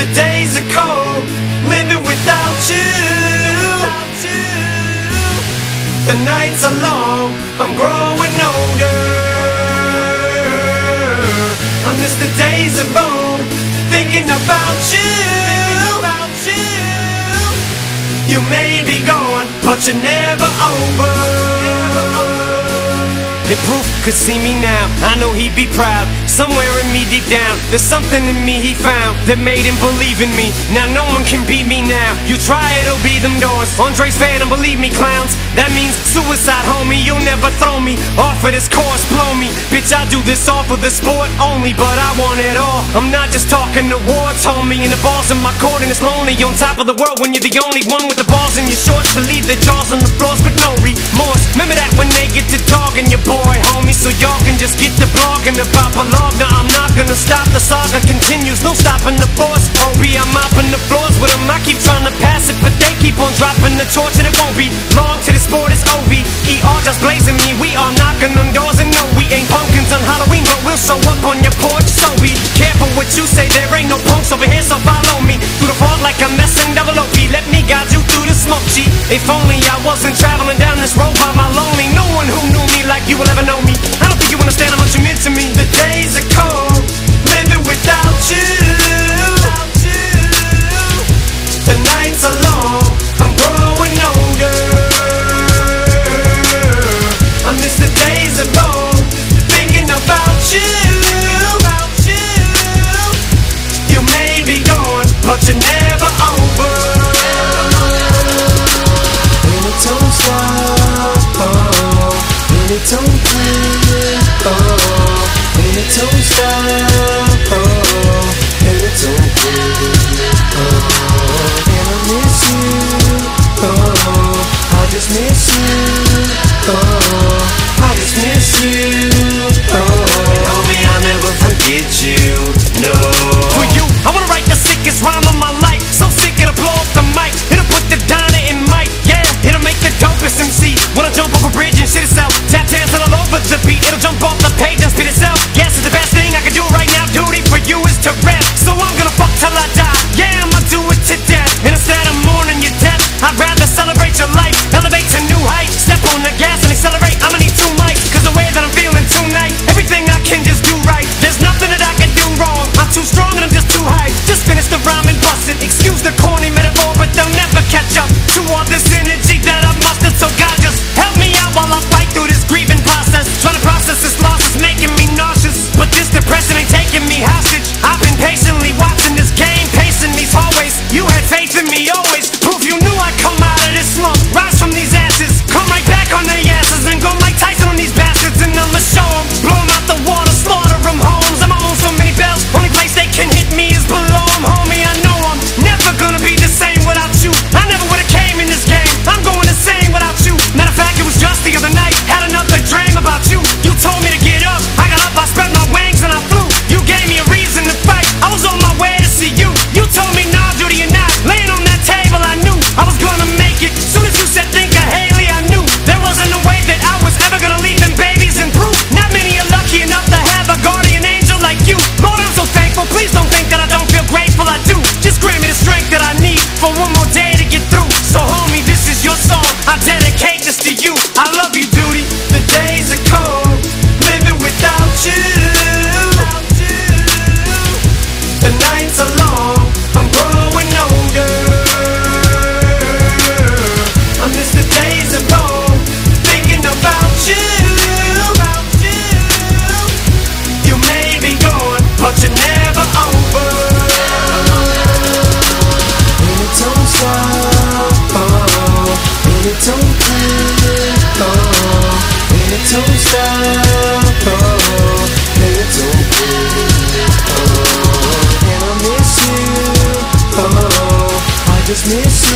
The days are cold, living without you. The nights are long, I'm growing older. I miss the days of old, thinking about you. You may be gone, but you're never over. If Proof could see me now, I know he'd be proud. Somewhere in me deep down, there's something in me he found that made him believe in me. Now no one can beat me now. You try it, it'll be them doors. Andre's Phantom, believe me, clowns. That means suicide, homie. You'll never throw me off of this course, blow me. Bitch, I do this all for the sport only, but I want it all. I'm not just talking awards, homie. And the ball's in my court and it's lonely. On top of the world when you're the only one with the balls in your shorts. To leave the jaws on the floors with no remorse. Remember that when they get to talking, your boy, homie. So y'all can just get to blogging about my log. Now I'm not gonna stop, the saga continues. No stopping the force. OB, I'm mopping the floors with them. I keep trying to pass it, but they keep on dropping the torch. And it won't be long till the sport is OVER just blazing me. We are knocking on doors and no, we ain't pumpkins on Halloween, but we'll show up on your porch. So be careful what you say, there ain't no punks over here, so follow me through the fog like I'm messing double OP. Let me guide you through the smoke, G. If only I wasn't traveling down this road by my lonely. No one who knew me like you will ever know me. I don't think you understand how much you meant to me. The days are cold, living without you. The nights are long, I'm growing older. I miss the days of old, thinking about you. You may be gone, but you're never over. And it don't stop, oh, and it don't quit, oh, and it don't stop, oh, and it don't quit, oh. And I miss you, oh, I just miss you, oh. I just miss you, oh. Homie, I'll never forget you, no. For you, I wanna write the sickest rhyme of my life. So sick it'll blow up the mic. It'll put the diner in mic, yeah. It'll make the dopest MC wanna jump off a bridge and shit itself. Tap dancing all over the beat. It'll jump off the page and spit itself. Yes, it's the best thing I can do right now. Duty for you is to rap. So I'm gonna fuck till I die. Yeah, I'ma do it to death. And instead of mourning your death, I'd rather celebrate your life. Elevate to new heights. Step on the gas and accelerate. I'ma need 2 mics, cause the way that I'm feeling tonight, everything I can just do right. There's nothing that I can do wrong. I'm too strong and I'm just too high. Just finish the rhyme and bust it. Excuse the corny metaphor, but they'll never catch up to all this energy that I've mustered. So God, just help me out while I fight through this grieving process. Trying to process this loss is making me nauseous, but this depression ain't taking me hostage. I've been patiently watching this game, pacing these hallways. You had faith in me always. Proof you knew I'd come out of this slump, rise from these ashes, come right back on their asses, and go Mike Tyson on these bastards. And I'ma show them, blow them out the water, slaughter them homes. I'm on so many bells, only place they can hit me is below them. Homie, I know I'm never gonna be the same without you. I never would've came in this game, I'm going insane without you. Matter of fact, it was just the other night, had another dream about you. You told me to get up, I got up, I spread my wings and I flew. You gave me a reason to fight, I was on my way to see you. You told me nah, duty or not, laying on that table I knew I was gonna make it. Soon as you said think of Haley, I knew there wasn't a way that I was ever gonna leave them babies in proof. Not many are lucky enough to have a guardian angel like you. Lord, I'm so thankful, please don't think that I don't feel grateful, I do. Just grant me the strength that I need for one more day to get through. So homie, this is your song, I dedicate this to you. I love you, duty. The days are cold, living without you. The nights are long, I'm growing older. I miss the days of old, thinking about you. You may be gone, but you're never over. And it don't stop, oh, and it don't quit, oh, and it don't stop, oh, and it don't quit, oh. And I miss you, oh, I just miss you.